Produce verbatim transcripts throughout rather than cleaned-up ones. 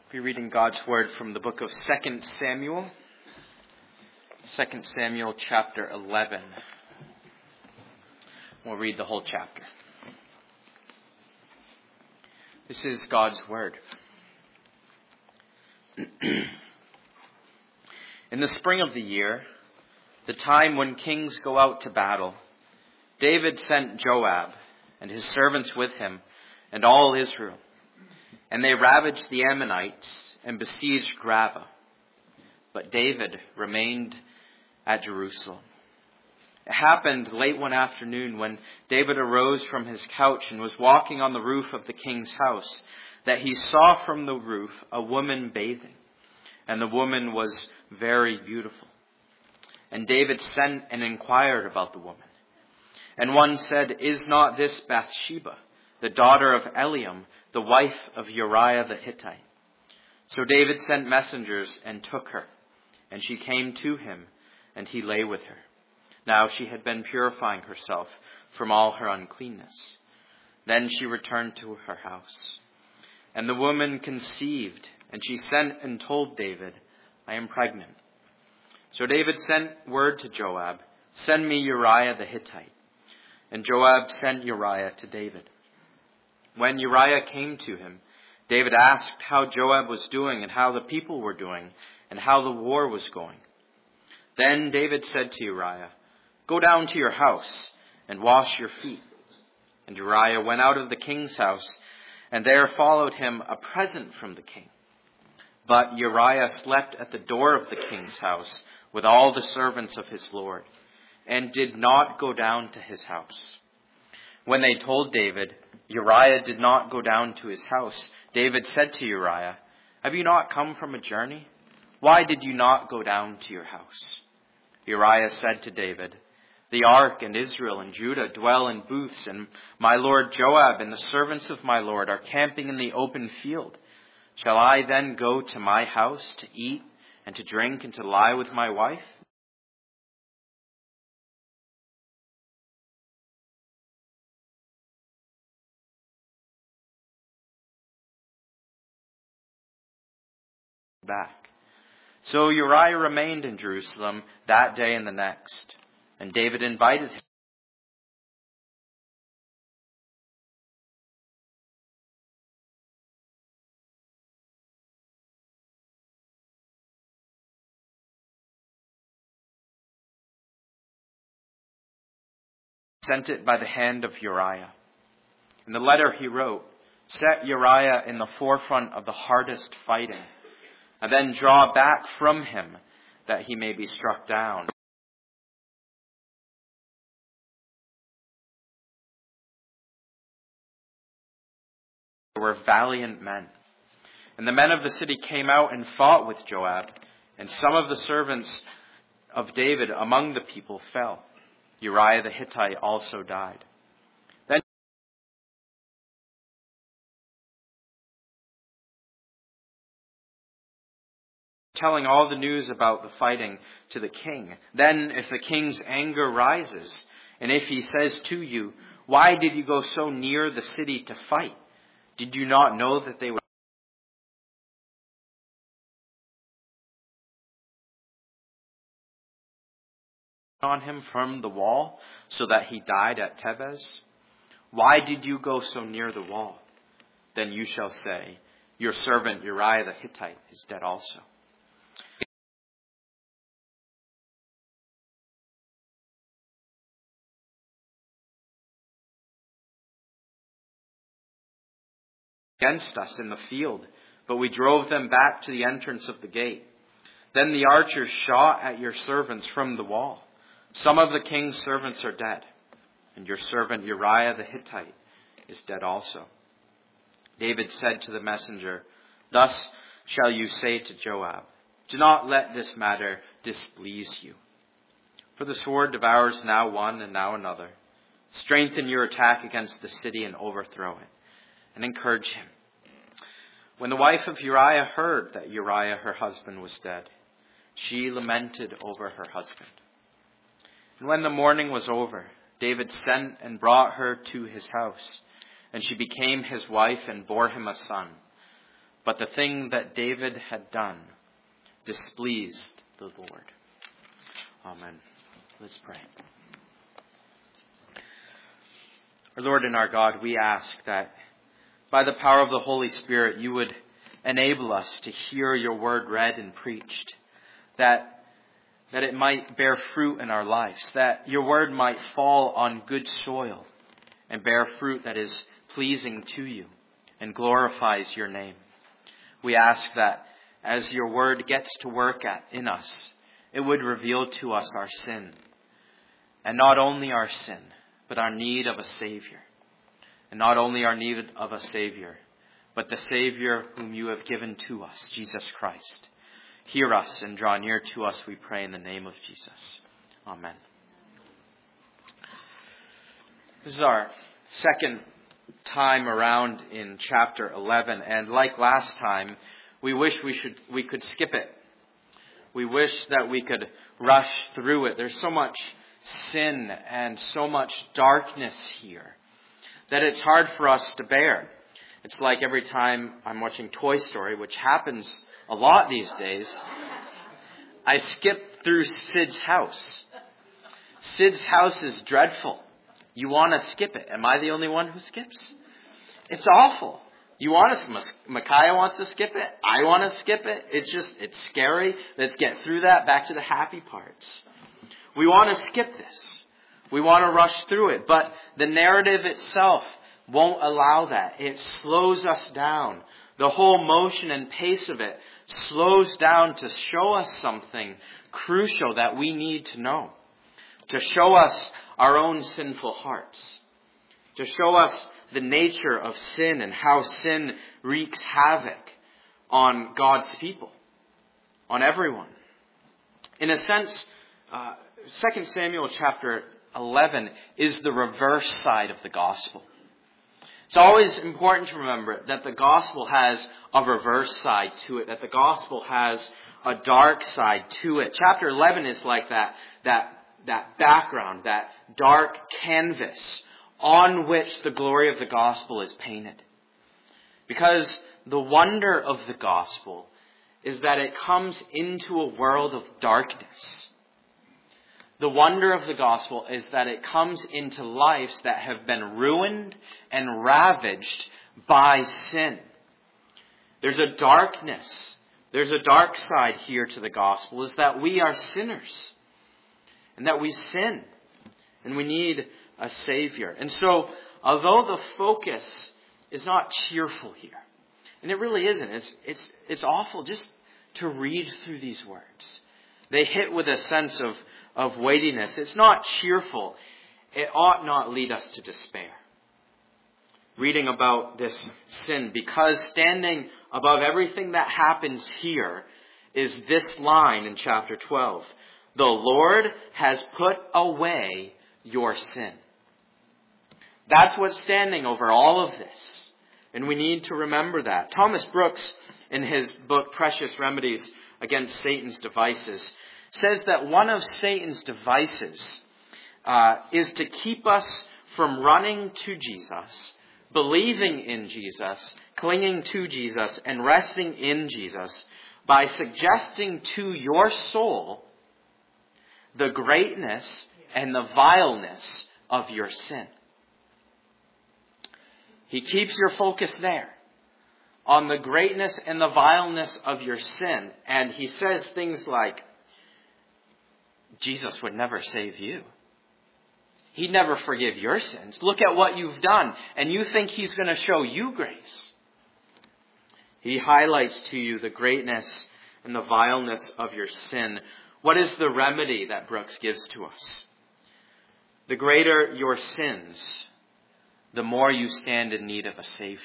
We'll be reading God's Word from the book of Second Samuel. Second Samuel chapter eleven. We'll read the whole chapter. This is God's Word. In the spring of the year, the time when kings go out to battle, David sent Joab and his servants with him and all Israel. And they ravaged the Ammonites and besieged Rabbah. But David remained at Jerusalem. It happened late one afternoon when David arose from his couch and was walking on the roof of the king's house, that he saw from the roof a woman bathing. And the woman was very beautiful. And David sent and inquired about the woman. And one said, "Is not this Bathsheba, the daughter of Eliam, the wife of Uriah the Hittite?" So David sent messengers and took her, and she came to him, and he lay with her. Now she had been purifying herself from all her uncleanness. Then she returned to her house. And the woman conceived, and she sent and told David, "I am pregnant." So David sent word to Joab, "Send me Uriah the Hittite." And Joab sent Uriah to David. When Uriah came to him, David asked how Joab was doing and how the people were doing and how the war was going. Then David said to Uriah, "Go down to your house and wash your feet." And Uriah went out of the king's house, and there followed him a present from the king. But Uriah slept at the door of the king's house with all the servants of his lord, and did not go down to his house. When they told David, Uriah did not go down to his house, David said to Uriah, "Have you not come from a journey? Why did you not go down to your house?" Uriah said to David, "The ark and Israel and Judah dwell in booths, and my lord Joab and the servants of my lord are camping in the open field. Shall I then go to my house to eat and to drink and to lie with my wife?" Back. So Uriah remained in Jerusalem that day and the next. And David invited him. Sent it by the hand of Uriah. In the letter he wrote, "Set Uriah in the forefront of the hardest fighting, and then draw back from him that he may be struck down." There were valiant men. And the men of the city came out and fought with Joab, and some of the servants of David among the people fell. Uriah the Hittite also died. Then telling all the news about the fighting to the king. Then if the king's anger rises, and if he says to you, "Why did you go so near the city to fight? Did you not know that they would on him from the wall, so that he died at Tebez? Why did you go so near the wall?" Then you shall say, "Your servant Uriah the Hittite is dead also." Against us in the field, but we drove them back to the entrance of the gate. Then the archers shot at your servants from the wall. Some of the king's servants are dead, and your servant Uriah the Hittite is dead also. David said to the messenger, "Thus shall you say to Joab, do not let this matter displease you. For the sword devours now one and now another. Strengthen your attack against the city and overthrow it, and encourage him." When the wife of Uriah heard that Uriah her husband was dead, she lamented over her husband. And when the mourning was over, David sent and brought her to his house, and she became his wife and bore him a son. But the thing that David had done displeased the Lord. Amen. Let's pray. Our Lord and our God, we ask that by the power of the Holy Spirit, you would enable us to hear your word read and preached, that, that it might bear fruit in our lives, that your word might fall on good soil and bear fruit that is pleasing to you and glorifies your name. We ask that as your word gets to work at, in us, it would reveal to us our sin. And not only our sin, but our need of a Savior. And not only our need of a Savior, but the Savior whom you have given to us, Jesus Christ. Hear us and draw near to us, we pray, in the name of Jesus. Amen. This is our second time around in chapter eleven, and like last time, we wish we should we could skip it. We wish that we could rush through it. There's so much sin and so much darkness here that it's hard for us to bear. It's like every time I'm watching Toy Story, which happens a lot these days, I skip through Sid's house. Sid's house is dreadful. You want to skip it. Am I the only one who skips? It's awful. You want to, Micaiah wants to skip it. I want to skip it. It's just, it's scary. Let's get through that. Back to the happy parts. We want to skip this. We want to rush through it. But the narrative itself won't allow that. It slows us down. The whole motion and pace of it slows down to show us something crucial that we need to know. To show us our own sinful hearts. To show us the nature of sin and how sin wreaks havoc on God's people. On everyone. In a sense, uh, Second Samuel chapter eleven is the reverse side of the gospel. It's always important to remember that the gospel has a reverse side to it, that the gospel has a dark side to it. Chapter eleven is like that, that, that background, that dark canvas on which the glory of the gospel is painted. Because the wonder of the gospel is that it comes into a world of darkness. The wonder of the gospel is that it comes into lives that have been ruined and ravaged by sin. There's a darkness. There's a dark side here to the gospel, is that we are sinners. And that we sin. And we need a Savior. And so, although the focus is not cheerful here, and it really isn't, it's, it's, it's awful just to read through these words. They hit with a sense of of weightiness. It's not cheerful. It ought not lead us to despair. Reading about this sin, because standing above everything that happens here is this line in chapter twelve. The Lord has put away your sin. That's what's standing over all of this. And we need to remember that. Thomas Brooks, in his book Precious Remedies Against Satan's Devices, says that one of Satan's devices uh, is to keep us from running to Jesus, believing in Jesus, clinging to Jesus, and resting in Jesus by suggesting to your soul the greatness and the vileness of your sin. He keeps your focus there on the greatness and the vileness of your sin. And he says things like, Jesus would never save you. He'd never forgive your sins. Look at what you've done. And you think he's going to show you grace. He highlights to you the greatness and the vileness of your sin. What is the remedy that Brooks gives to us? The greater your sins, the more you stand in need of a Savior.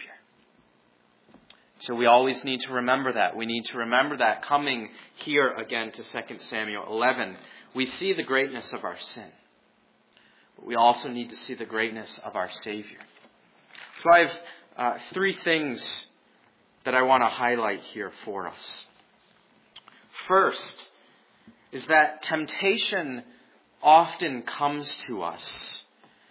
So we always need to remember that. We need to remember that coming here again to Second Samuel eleven. We see the greatness of our sin. But we also need to see the greatness of our Savior. So I have uh, three things that I want to highlight here for us. First is that temptation often comes to us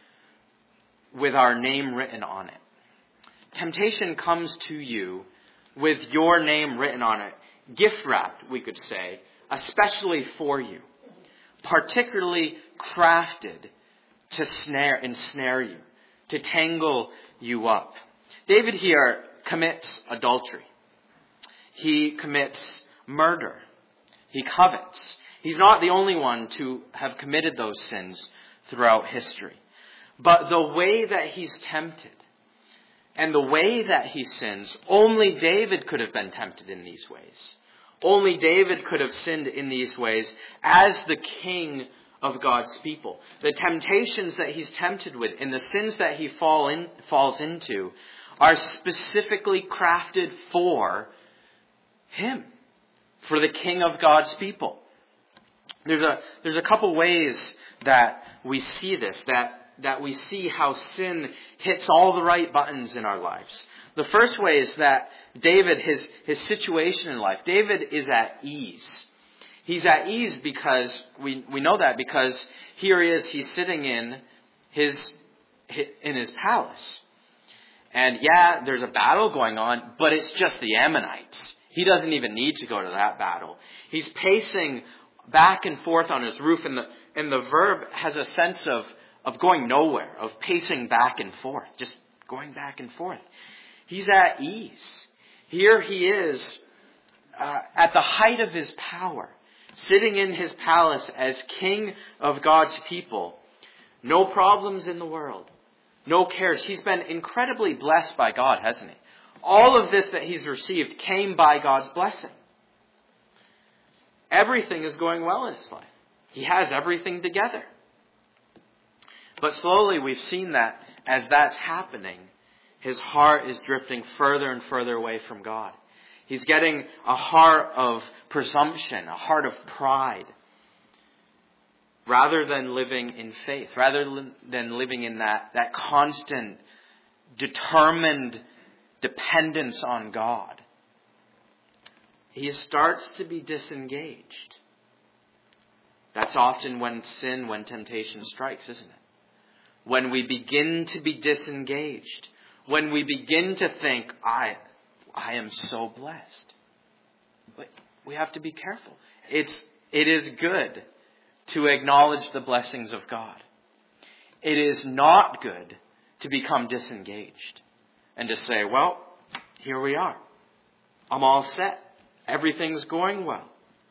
with our name written on it. Temptation comes to you with your name written on it, gift wrapped, we could say, especially for you, particularly crafted to snare, ensnare you, to tangle you up. David here commits adultery. He commits murder. He covets. He's not the only one to have committed those sins throughout history. But the way that he's tempted and the way that he sins, only David could have been tempted in these ways. Only David could have sinned in these ways as the king of God's people. The temptations that he's tempted with and the sins that he fall in, falls into are specifically crafted for him, for the king of God's people. There's a, there's a couple ways that we see this, that that we see how sin hits all the right buttons in our lives. The first way is that David, his, his situation in life, David is at ease. He's at ease because, we, we know that because here he is, he's sitting in his, in his palace. And yeah, there's a battle going on, but it's just the Ammonites. He doesn't even need to go to that battle. He's pacing back and forth on his roof, and the, and the verb has a sense of of going nowhere, of pacing back and forth, just going back and forth. He's at ease. Here he is uh, at the height of his power, sitting in his palace as king of God's people. No problems in the world. No cares. He's been incredibly blessed by God, hasn't he? All of this that he's received came by God's blessing. Everything is going well in his life. He has everything together. But slowly we've seen that as that's happening, his heart is drifting further and further away from God. He's getting a heart of presumption, a heart of pride, rather than living in faith, rather than living in that, that constant, determined dependence on God. He starts to be disengaged. That's often when sin, when temptation strikes, isn't it? When we begin to be disengaged, when we begin to think, I, I am so blessed. But we have to be careful. It's, it is good to acknowledge the blessings of God. It is not good to become disengaged and to say, well, here we are. I'm all set. Everything's going well.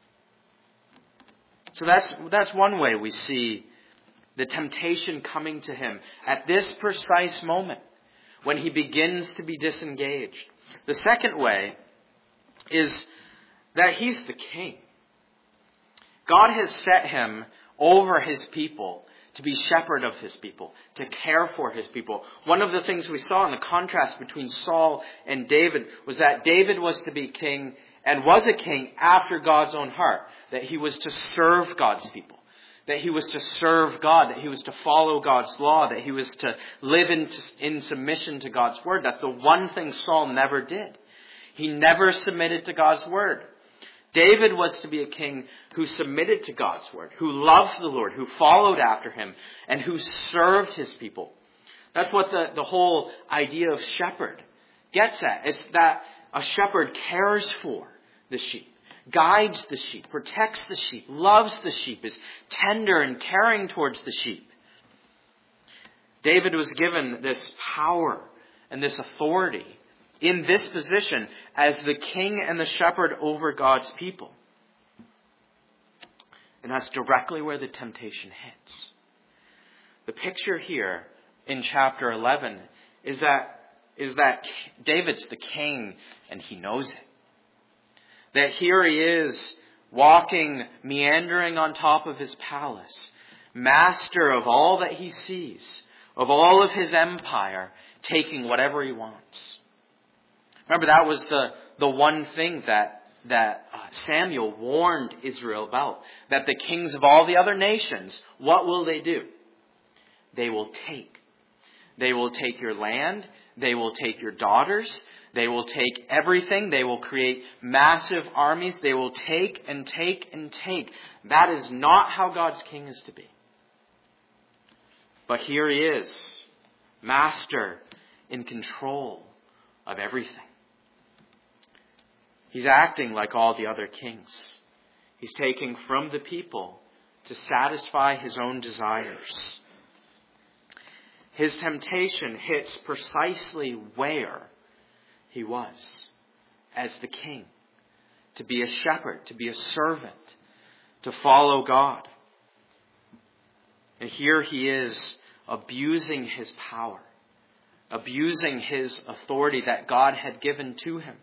So that's, that's one way we see the temptation coming to him at this precise moment when he begins to be disengaged. The second way is that he's the king. God has set him over his people to be shepherd of his people, to care for his people. One of the things we saw in the contrast between Saul and David was that David was to be king and was a king after God's own heart, that he was to serve God's people. That he was to serve God, that he was to follow God's law, that he was to live in, in submission to God's word. That's the one thing Saul never did. He never submitted to God's word. David was to be a king who submitted to God's word, who loved the Lord, who followed after him, and who served his people. That's what the, the whole idea of shepherd gets at. It's that a shepherd cares for the sheep, guides the sheep, protects the sheep, loves the sheep, is tender and caring towards the sheep. David was given this power and this authority in this position as the king and the shepherd over God's people. And that's directly where the temptation hits. The picture here in chapter eleven is that, is that David's the king and he knows it. That here he is, walking, meandering on top of his palace, master of all that he sees, of all of his empire, taking whatever he wants. Remember, that was the, the one thing that, that uh, Samuel warned Israel about. That the kings of all the other nations, what will they do? They will take. They will take your land. They will take your daughters. They will take everything. They will create massive armies. They will take and take and take. That is not how God's king is to be. But here he is, master, in control of everything. He's acting like all the other kings. He's taking from the people to satisfy his own desires. His temptation hits precisely where he was as the king. To be a shepherd, to be a servant, to follow God. And here he is abusing his power, abusing his authority that God had given to him.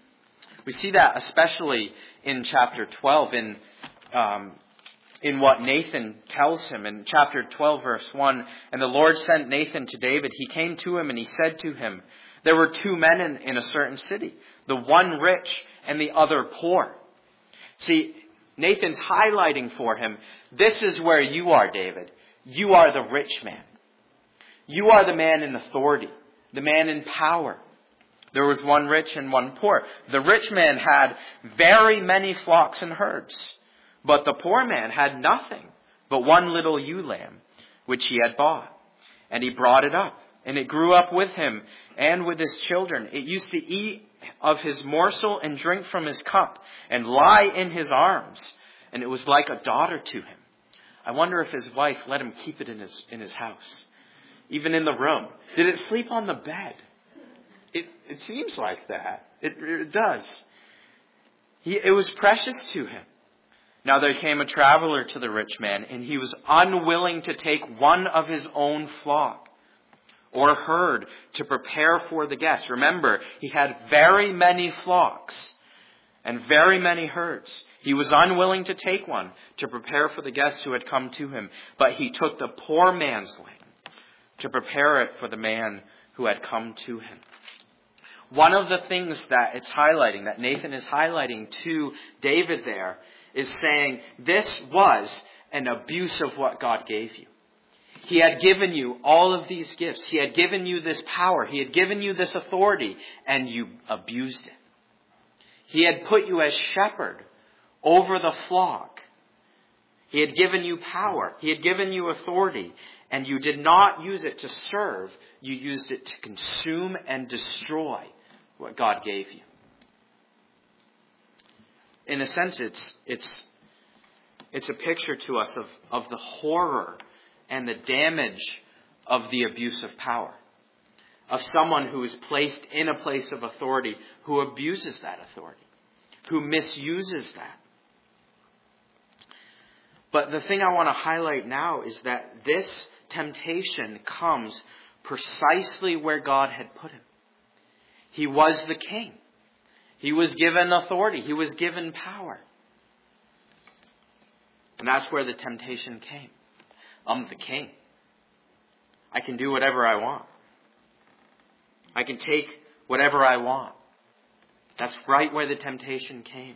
We see that especially in chapter twelve, in um, in what Nathan tells him. In chapter twelve, verse one, and the Lord sent Nathan to David. He came to him and he said to him, there were two men in, in a certain city, the one rich and the other poor. See, Nathan's highlighting for him, this is where you are, David. You are the rich man. You are the man in authority, the man in power. There was one rich and one poor. The rich man had very many flocks and herds, but the poor man had nothing but one little ewe lamb, which he had bought. And he brought it up, and it grew up with him and with his children. It used to eat of his morsel and drink from his cup and lie in his arms. And it was like a daughter to him. I wonder if his wife let him keep it in his, in his house, even in the room. Did it sleep on the bed? It, it seems like that. It, it does. He, it was precious to him. Now there came a traveler to the rich man, and he was unwilling to take one of his own flock or herd to prepare for the guest. Remember, he had very many flocks and very many herds. He was unwilling to take one to prepare for the guests who had come to him, but he took the poor man's lamb to prepare it for the man who had come to him. One of the things that it's highlighting, that Nathan is highlighting to David there, is saying this was an abuse of what God gave you. He had given you all of these gifts. He had given you this power. He had given you this authority, and you abused it. He had put you as shepherd over the flock. He had given you power. He had given you authority, and you did not use it to serve. You used it to consume and destroy what God gave you. In a sense, it's it's it's a picture to us of, of the horror and the damage of the abuse of power. Of someone who is placed in a place of authority, who abuses that authority, who misuses that. But the thing I want to highlight now is that this temptation comes precisely where God had put him. He was the king. He was given authority. He was given power. And that's where the temptation came. I'm the king. I can do whatever I want. I can take whatever I want. That's right where the temptation came.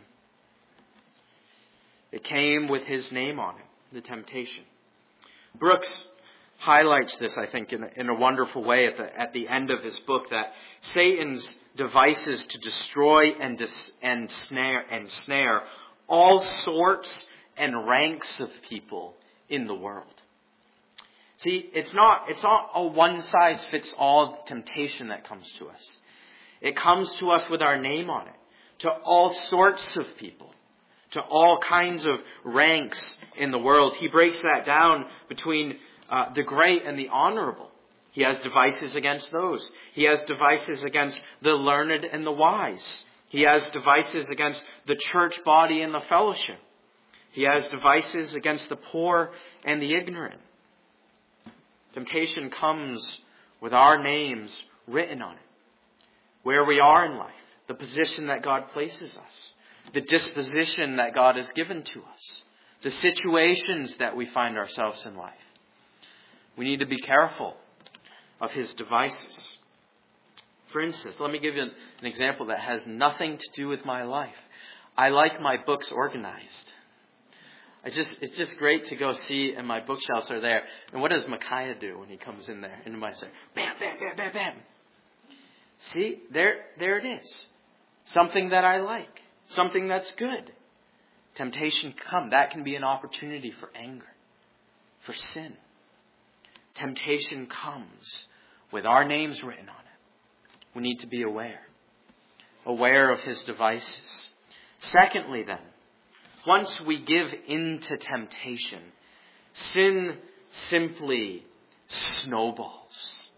It came with his name on it, the temptation. Brooks highlights this, I think, in a, in a wonderful way at the, at the end of his book, that Satan's devices to destroy and, dis, and, snare, and snare all sorts and ranks of people in the world. See, it's not, it's not a one-size-fits-all temptation that comes to us. It comes to us with our name on it, to all sorts of people, to all kinds of ranks in the world. He breaks that down between uh, the great and the honorable. He has devices against those. He has devices against the learned and the wise. He has devices against the church body and the fellowship. He has devices against the poor and the ignorant. Temptation comes with our names written on it. Where we are in life, the position that God places us, the disposition that God has given to us, the situations that we find ourselves in life. We need to be careful of his devices. For instance, let me give you an example that has nothing to do with my life. I like my books organized. I just, it's just great to go see, and my bookshelves are there. And what does Micaiah do when he comes in there? And might say, bam, bam, bam, bam, bam. See, there, there it is. Something that I like. Something that's good. Temptation come. That can be an opportunity for anger, for sin. Temptation comes with our names written on it. We need to be aware. aware of his devices. Secondly then, once we give in to temptation, sin simply snowballs.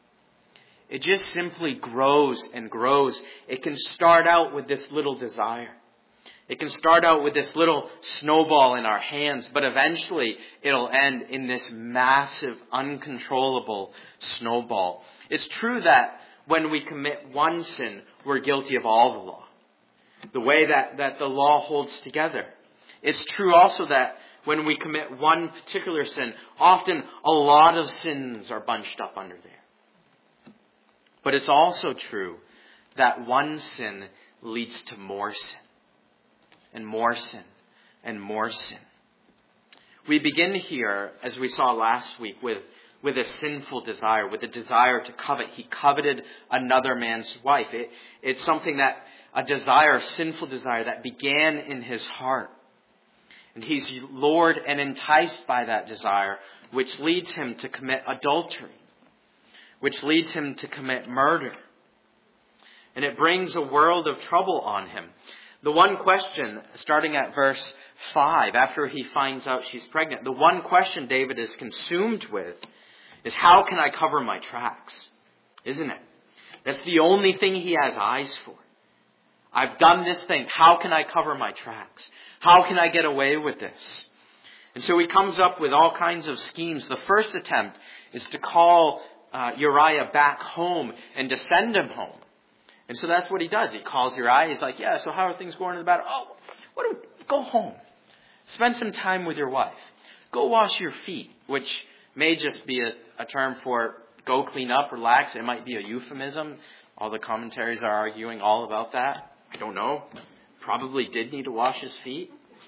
It just simply grows and grows. It can start out with this little desire. It can start out with this little snowball in our hands, but eventually it'll end in this massive, uncontrollable snowball. It's true that when we commit one sin, we're guilty of all the law. The way that, that the law holds together. It's true also that when we commit one particular sin, often a lot of sins are bunched up under there. But it's also true that one sin leads to more sin. And more sin, and more sin. We begin here, as we saw last week, with, with a sinful desire, with a desire to covet. He coveted another man's wife. It, it's something that, a desire, a sinful desire that began in his heart. And he's lured and enticed by that desire, which leads him to commit adultery, which leads him to commit murder. And it brings a world of trouble on him. The one question, starting at verse five, after he finds out she's pregnant, the one question David is consumed with is, how can I cover my tracks? Isn't it? That's the only thing he has eyes for. I've done this thing. How can I cover my tracks? How can I get away with this? And so he comes up with all kinds of schemes. The first attempt is to call uh, Uriah back home and to send him home. And so that's what he does. He calls Uriah. He's like, yeah, so how are things going in the battle? Oh, what do we, go home. Spend some time with your wife. Go wash your feet, which may just be a, a term for go clean up, relax. It might be a euphemism. All the commentaries are arguing all about that. I don't know. Probably did need to wash his feet.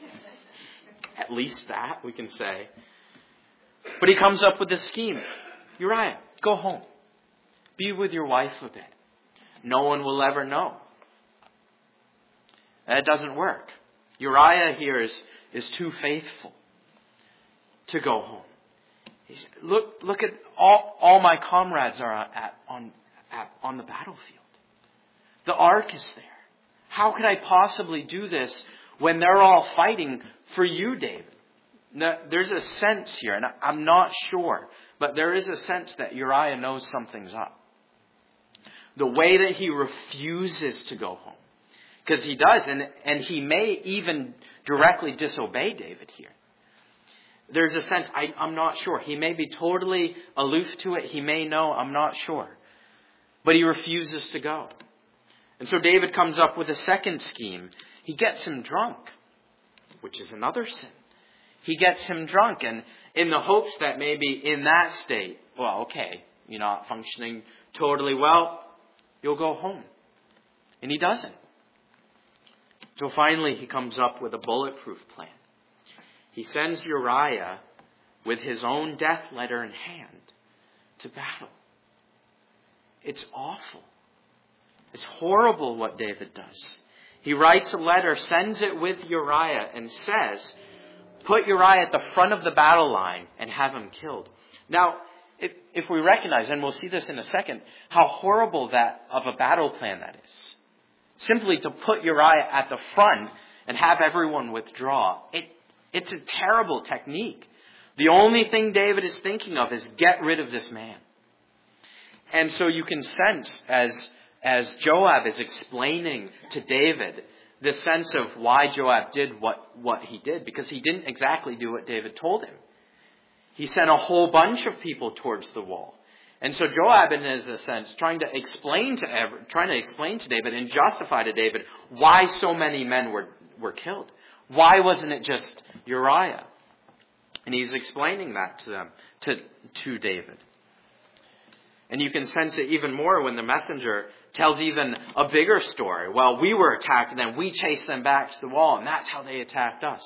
At least that, we can say. But he comes up with this scheme. Uriah, go home. Be with your wife a bit. No one will ever know. That doesn't work. Uriah here is, is too faithful to go home. He's, look, look at all, all my comrades are at, on, at, on the battlefield. The ark is there. How could I possibly do this when they're all fighting for you, David? Now, there's a sense here, and I'm not sure, but there is a sense that Uriah knows something's up. The way that he refuses to go home. Because he does, and, and he may even directly disobey David here. There's a sense, I, I'm not sure. He may be totally aloof to it. He may know, I'm not sure. But he refuses to go. And so David comes up with a second scheme. He gets him drunk, which is another sin. He gets him drunk, and in the hopes that maybe in that state, well, okay, you're not functioning totally well, you'll go home. And he doesn't. So finally he comes up with a bulletproof plan. He sends Uriah with his own death letter in hand to battle. It's awful. It's horrible what David does. He writes a letter, sends it with Uriah, and says, put Uriah at the front of the battle line and have him killed. Now, If, if we recognize, and we'll see this in a second, how horrible that of a battle plan that is. Simply to put Uriah at the front and have everyone withdraw. It, it's a terrible technique. The only thing David is thinking of is get rid of this man. And so you can sense as, as Joab is explaining to David the sense of why Joab did what, what he did. Because he didn't exactly do what David told him. He sent a whole bunch of people towards the wall. And so Joab, in a sense, trying to explain to ever, trying to explain to David and justify to David why so many men were, were killed. Why wasn't it just Uriah? And he's explaining that to them, to, to David. And you can sense it even more when the messenger tells even a bigger story. Well, we were attacked and then we chased them back to the wall, and that's how they attacked us.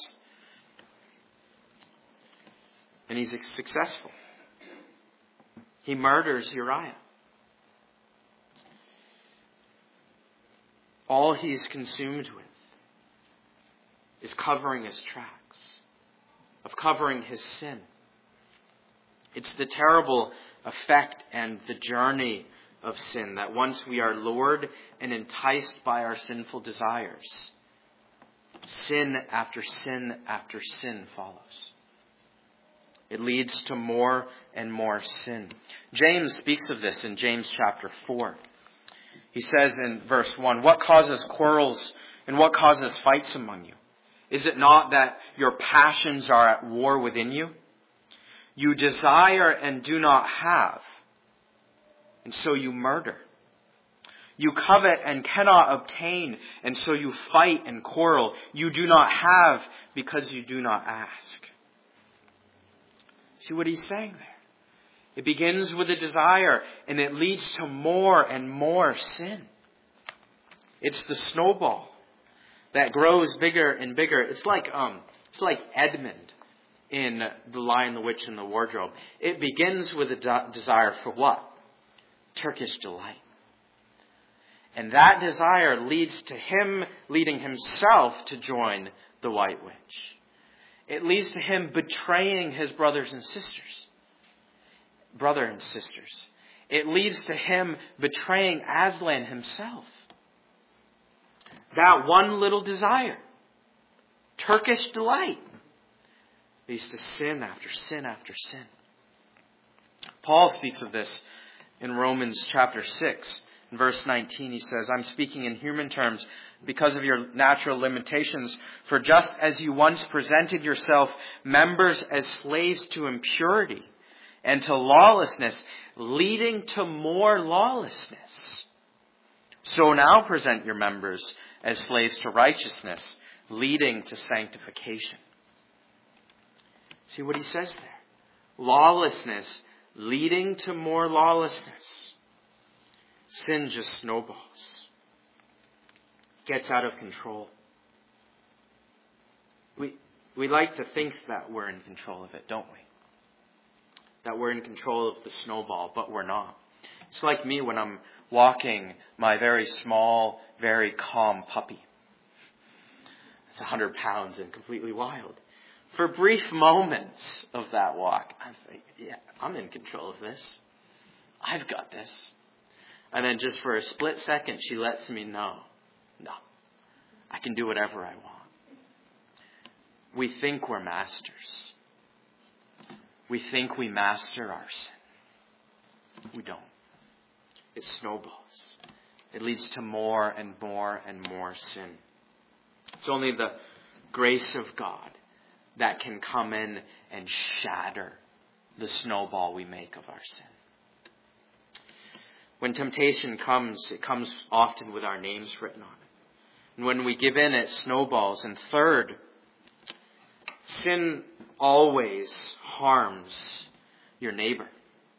And he's successful. He murders Uriah. All he's consumed with is covering his tracks, of covering his sin. It's the terrible effect and the journey of sin, that once we are lured and enticed by our sinful desires, sin after sin after sin follows. It leads to more and more sin. James speaks of this in James chapter four. He says in verse one, "What causes quarrels and what causes fights among you? Is it not that your passions are at war within you? You desire and do not have, and so you murder. You covet and cannot obtain, and so you fight and quarrel. You do not have because you do not ask." See what he's saying there? It begins with a desire, and it leads to more and more sin. It's the snowball that grows bigger and bigger. It's like um, it's like Edmund in The Lion, the Witch, and the Wardrobe. It begins with a de- desire for what? Turkish delight. And that desire leads to him leading himself to join the White Witch. It leads to him betraying his brothers and sisters. Brother and sisters. It leads to him betraying Aslan himself. That one little desire, Turkish delight, leads to sin after sin after sin. Paul speaks of this in Romans chapter six. In verse nineteen, he says, "I'm speaking in human terms because of your natural limitations. For just as you once presented yourself members as slaves to impurity and to lawlessness, leading to more lawlessness, so now present your members as slaves to righteousness, leading to sanctification." See what he says there? Lawlessness leading to more lawlessness. Sin just snowballs. Gets out of control. We we like to think that we're in control of it, don't we? That we're in control of the snowball, but we're not. It's like me when I'm walking my very small, very calm puppy. It's one hundred pounds and completely wild. For brief moments of that walk, I think, yeah, I'm in control of this. I've got this. And then just for a split second, she lets me know, no, I can do whatever I want. We think we're masters. We think we master our sin. We don't. It snowballs. It leads to more and more and more sin. It's only the grace of God that can come in and shatter the snowball we make of our sin. When temptation comes, it comes often with our names written on it. And when we give in, it snowballs. And third, sin always harms your neighbor.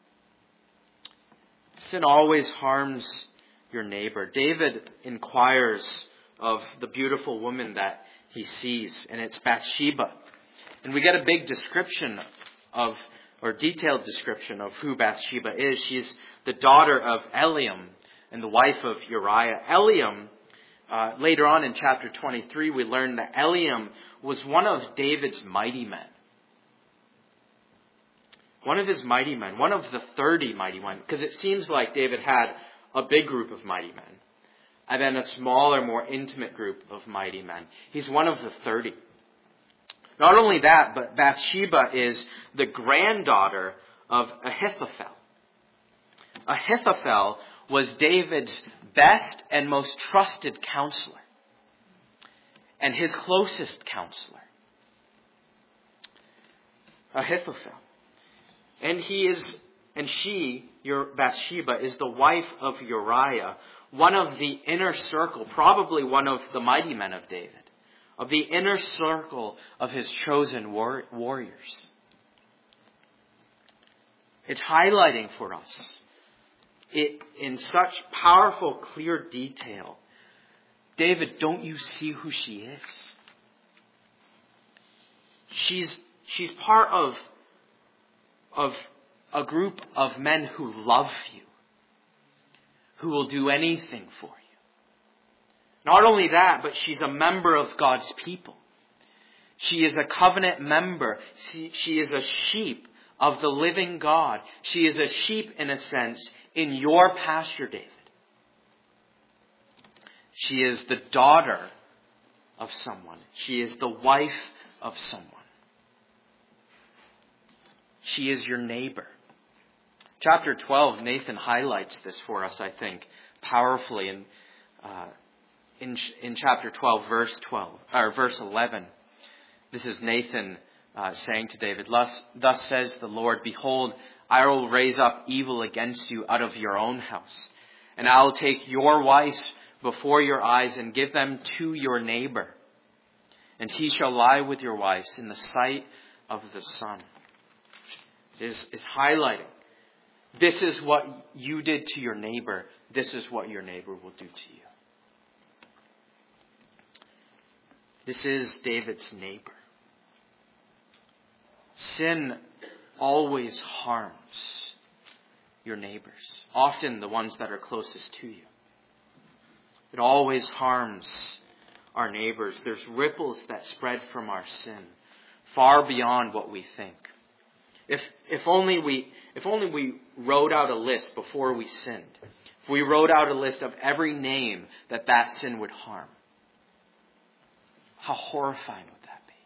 Sin always harms your neighbor. David inquires of the beautiful woman that he sees, and it's Bathsheba. And we get a big description of, or detailed description of who Bathsheba is. She's the daughter of Eliam and the wife of Uriah. Eliam, uh, later on in chapter twenty-three, we learn that Eliam was one of David's mighty men. One of his mighty men, one of the thirty mighty men, because it seems like David had a big group of mighty men, and then a smaller, more intimate group of mighty men. He's one of the thirty. Not only that, but Bathsheba is the granddaughter of Ahithophel. Ahithophel was David's best and most trusted counselor, and his closest counselor. Ahithophel. And he is, and she, your Bathsheba, is the wife of Uriah, one of the inner circle, probably one of the mighty men of David, of the inner circle of his chosen war- warriors. It's highlighting for us it in such powerful, clear detail. David, don't you see who she is? She's she's part of of a group of men who love you, who will do anything for you. Not only that, but she's a member of God's people. She is a covenant member. She, she is a sheep of the living God. She is a sheep, in a sense, in your pasture, David. She is the daughter of someone. She is the wife of someone. She is your neighbor. Chapter twelve, Nathan highlights this for us, I think, powerfully in uh, in in chapter twelve, verse twelve or verse eleven. This is Nathan uh, saying to David, "Thus, thus says the Lord: Behold, I will raise up evil against you out of your own house, and I will take your wives before your eyes and give them to your neighbor, and he shall lie with your wives in the sight of the sun." It is, is highlighting. This is what you did to your neighbor. This is what your neighbor will do to you. This is David's neighbor. Sin always harms your neighbors, often the ones that are closest to you. It always harms our neighbors. There's ripples that spread from our sin far beyond what we think. If if only we if only we wrote out a list before we sinned. If we wrote out a list of every name that that sin would harm. How horrifying would that be?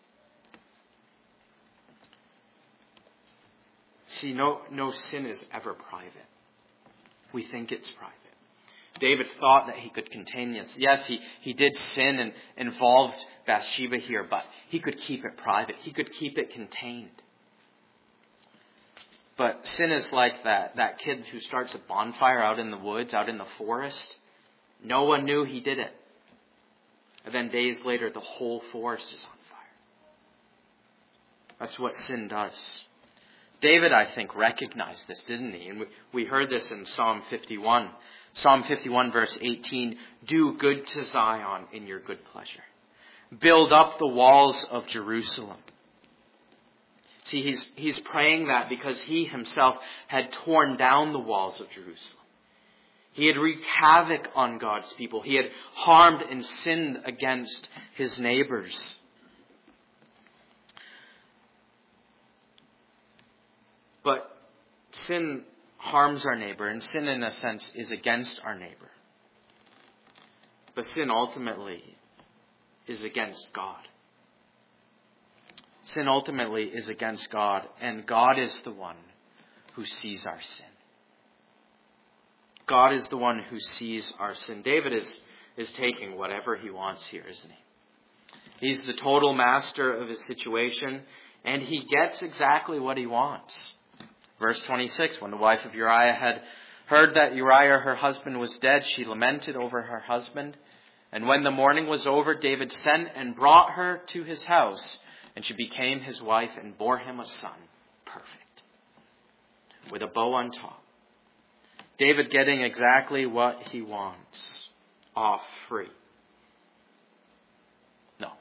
See, no no sin is ever private. We think it's private. David thought that he could contain this. Yes, he, he did sin and involved Bathsheba here, but he could keep it private. He could keep it contained. But sin is like that, that kid who starts a bonfire out in the woods, out in the forest. No one knew he did it. And then days later, the whole forest is on fire. That's what sin does. David, I think, recognized this, didn't he? And we, we heard this in Psalm fifty-one. Psalm fifty-one, verse eighteen. Do good to Zion in your good pleasure. Build up the walls of Jerusalem. See, he's, he's praying that because he himself had torn down the walls of Jerusalem. He had wreaked havoc on God's people. He had harmed and sinned against his neighbors. But sin harms our neighbor, and sin in a sense is against our neighbor. But sin ultimately is against God. Sin ultimately is against God, and God is the one who sees our sin. God is the one who sees our sin. David is, is taking whatever he wants here, isn't he? He's the total master of his situation, and he gets exactly what he wants. Verse twenty-six, when the wife of Uriah had heard that Uriah, her husband, was dead, she lamented over her husband. And when the mourning was over, David sent and brought her to his house, and she became his wife and bore him a son, perfect, with a bow on top. David getting exactly what he wants, off free. No.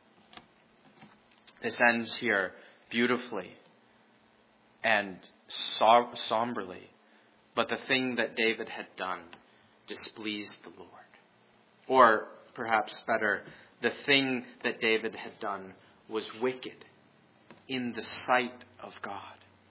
This ends here beautifully and som- somberly. But the thing that David had done displeased the Lord. Or perhaps better, the thing that David had done was wicked in the sight of God.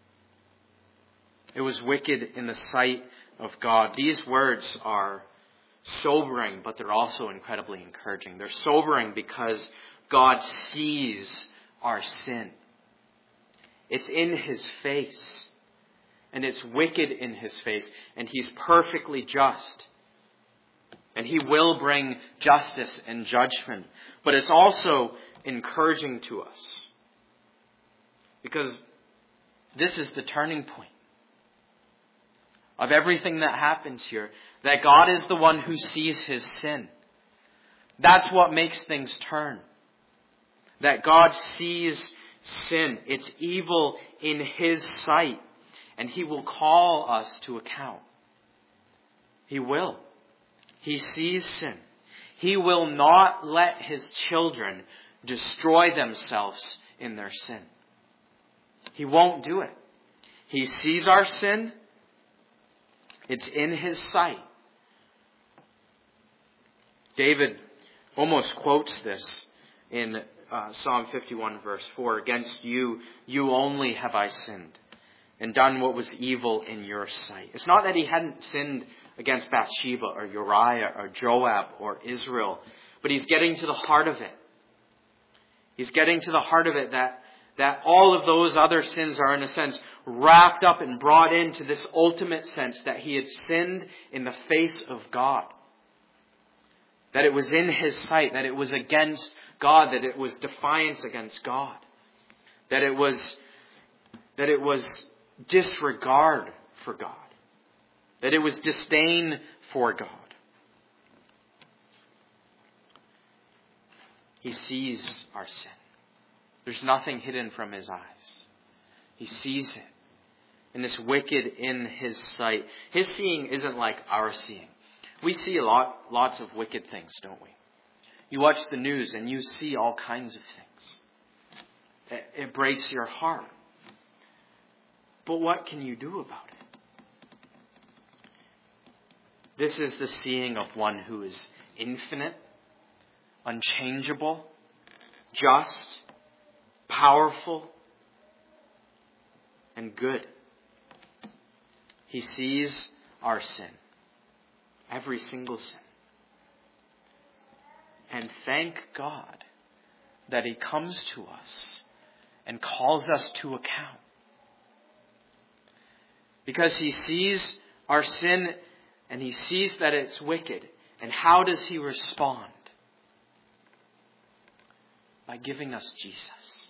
It was wicked in the sight of God. These words are sobering, but they're also incredibly encouraging. They're sobering because God sees our sin. It's in his face. And it's wicked in his face. And he's perfectly just. And he will bring justice and judgment. But it's also encouraging to us. Because this is the turning point of everything that happens here. That God is the one who sees his sin. That's what makes things turn. That God sees sin. It's evil in his sight. And he will call us to account. He will. He sees sin. He will not let his children destroy themselves in their sin. He won't do it. He sees our sin. It's in his sight. David almost quotes this in uh, Psalm fifty-one verse four. Against you, you only have I sinned and done what was evil in your sight. It's not that he hadn't sinned against Bathsheba or Uriah or Joab or Israel, but he's getting to the heart of it. He's getting to the heart of it that, that all of those other sins are in a sense wrapped up and brought into this ultimate sense that he had sinned in the face of God. That it was in his sight, that it was against God, that it was defiance against God. That it was, that it was disregard for God. That it was disdain for God. He sees our sin. There's nothing hidden from his eyes. He sees it. And it's wicked in his sight. His seeing isn't like our seeing. We see a lot, lots of wicked things, don't we? You watch the news and you see all kinds of things. It, it breaks your heart. But what can you do about it? This is the seeing of one who is infinite, unchangeable, just, powerful, and good. He sees our sin. Every single sin. And thank God that he comes to us and calls us to account. Because he sees our sin and he sees that it's wicked. And how does he respond? By giving us Jesus.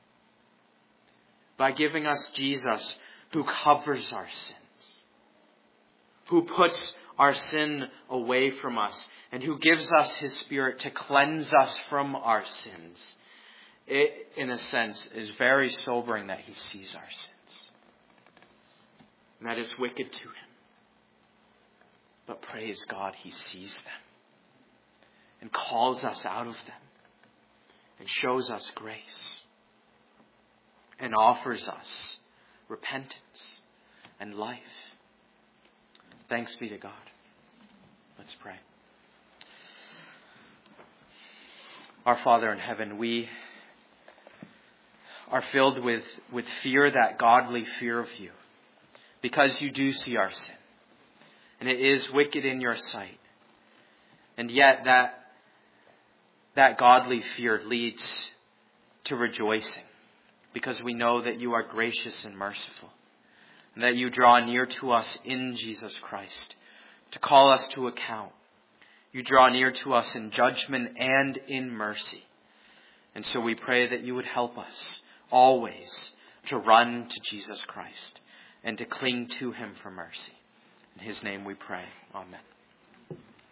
By giving us Jesus who covers our sins. Who puts our sin away from us. And who gives us his Spirit to cleanse us from our sins. It, in a sense, is very sobering that he sees our sins. And that is wicked to him. But praise God, he sees them. And calls us out of them. And shows us grace. And offers us repentance and life. Thanks be to God. Let's pray. Our Father in heaven, we are filled with, with fear, that godly fear of you. Because you do see our sin. And it is wicked in your sight. And yet that, that godly fear leads to rejoicing. Because we know that you are gracious and merciful. And that you draw near to us in Jesus Christ to call us to account. You draw near to us in judgment and in mercy. And so we pray that you would help us always to run to Jesus Christ and to cling to him for mercy. In his name we pray. Amen.